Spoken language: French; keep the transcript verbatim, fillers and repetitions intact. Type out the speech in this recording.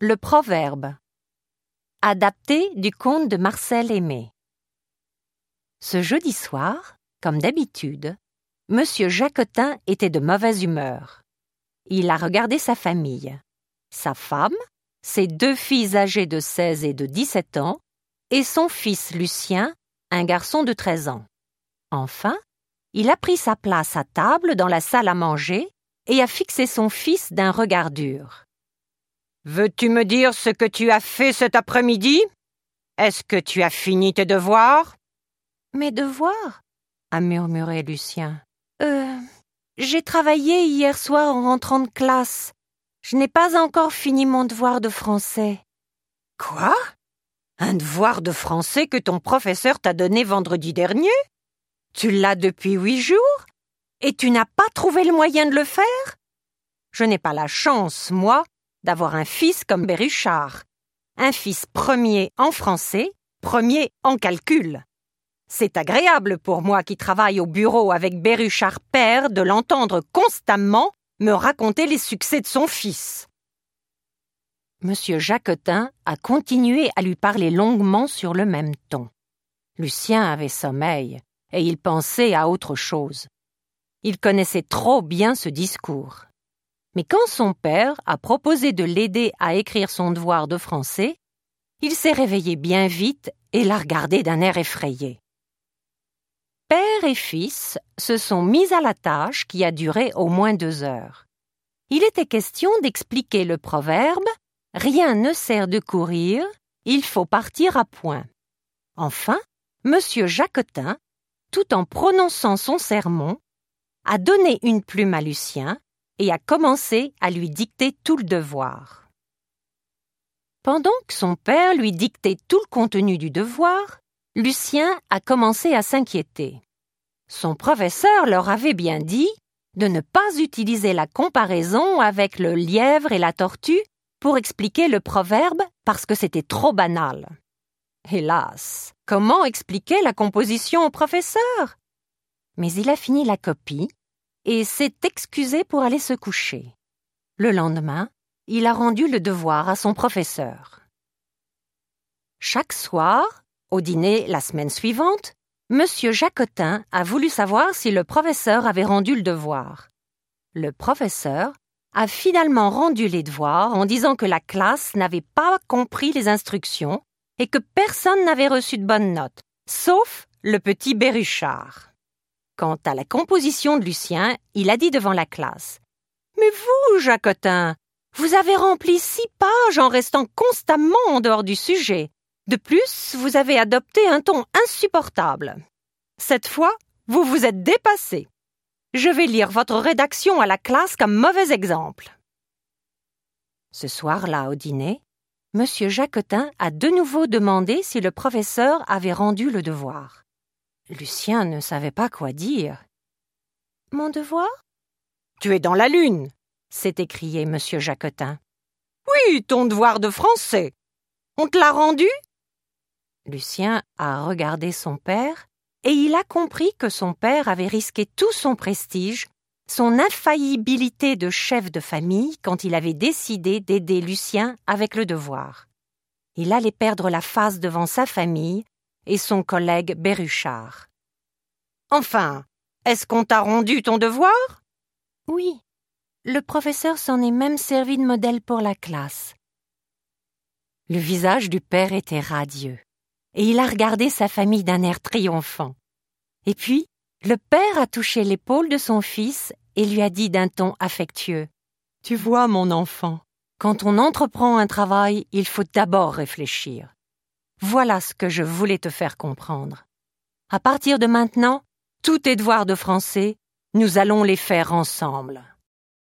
Le proverbe. Adapté du conte de Marcel Aimé. Ce jeudi soir, comme d'habitude, Monsieur Jacotin était de mauvaise humeur. Il a regardé sa famille, sa femme, ses deux filles âgées de seize et de dix-sept ans, et son fils Lucien, un garçon de treize ans. Enfin, il a pris sa place à table dans la salle à manger et a fixé son fils d'un regard dur. « Veux-tu me dire ce que tu as fait cet après-midi? Est-ce que tu as fini tes devoirs ?»« Mes devoirs ?» a murmuré Lucien. « Euh, j'ai travaillé hier soir en rentrant de classe. Je n'ai pas encore fini mon devoir de français. »« Quoi? Un devoir de français que ton professeur t'a donné vendredi dernier? Tu l'as depuis huit jours? Et tu n'as pas trouvé le moyen de le faire? Je n'ai pas la chance, moi, d'avoir un fils comme Berruchard. Un fils premier en français, premier en calcul. C'est agréable pour moi qui travaille au bureau avec Berruchard père de l'entendre constamment me raconter les succès de son fils. » Monsieur Jacotin a continué à lui parler longuement sur le même ton. Lucien avait sommeil et il pensait à autre chose. Il connaissait trop bien ce discours. Mais quand son père a proposé de l'aider à écrire son devoir de français, il s'est réveillé bien vite et l'a regardé d'un air effrayé. Père et fils se sont mis à la tâche qui a duré au moins deux heures. Il était question d'expliquer le proverbe « Rien ne sert de courir, il faut partir à point ». Enfin, Monsieur Jacotin, tout en prononçant son sermon, a donné une plume à Lucien et a commencé à lui dicter tout le devoir. Pendant que son père lui dictait tout le contenu du devoir, Lucien a commencé à s'inquiéter. Son professeur leur avait bien dit de ne pas utiliser la comparaison avec le lièvre et la tortue pour expliquer le proverbe parce que c'était trop banal. Hélas, comment expliquer la composition au professeur? Mais il a fini la copie et s'est excusé pour aller se coucher. Le lendemain, il a rendu le devoir à son professeur. Chaque soir, au dîner la semaine suivante, Monsieur Jacotin a voulu savoir si le professeur avait rendu le devoir. Le professeur a finalement rendu les devoirs en disant que la classe n'avait pas compris les instructions et que personne n'avait reçu de bonnes notes, sauf le petit Berruchard. Quant à la composition de Lucien, il a dit devant la classe « Mais vous, Jacotin, vous avez rempli six pages en restant constamment en dehors du sujet. De plus, vous avez adopté un ton insupportable. Cette fois, vous vous êtes dépassé. Je vais lire votre rédaction à la classe comme mauvais exemple. » Ce soir-là, au dîner, Monsieur Jacotin a de nouveau demandé si le professeur avait rendu le devoir. Lucien ne savait pas quoi dire. « Mon devoir ? » ?»« Tu es dans la lune !» s'est écrié Monsieur Jacotin. « Oui, ton devoir de français. On te l'a rendu ?» Lucien a regardé son père et il a compris que son père avait risqué tout son prestige, son infaillibilité de chef de famille quand il avait décidé d'aider Lucien avec le devoir. Il allait perdre la face devant sa famille et son collègue Berruchard. « Enfin, est-ce qu'on t'a rendu ton devoir ?»« Oui, le professeur s'en est même servi de modèle pour la classe. » Le visage du père était radieux, et il a regardé sa famille d'un air triomphant. Et puis, le père a touché l'épaule de son fils et lui a dit d'un ton affectueux « Tu vois, mon enfant, quand on entreprend un travail, il faut d'abord réfléchir. Voilà ce que je voulais te faire comprendre. À partir de maintenant, tous tes devoirs de français, nous allons les faire ensemble. »